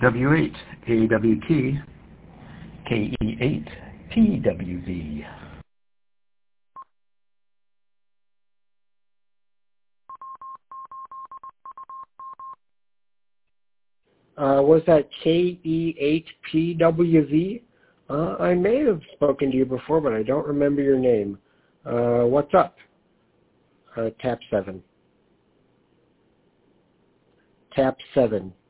W8 AWT KE8 PWV. Was that KE8PWV? I may have spoken to you before, but I don't remember your name. What's up? Tap 7. Tap 7.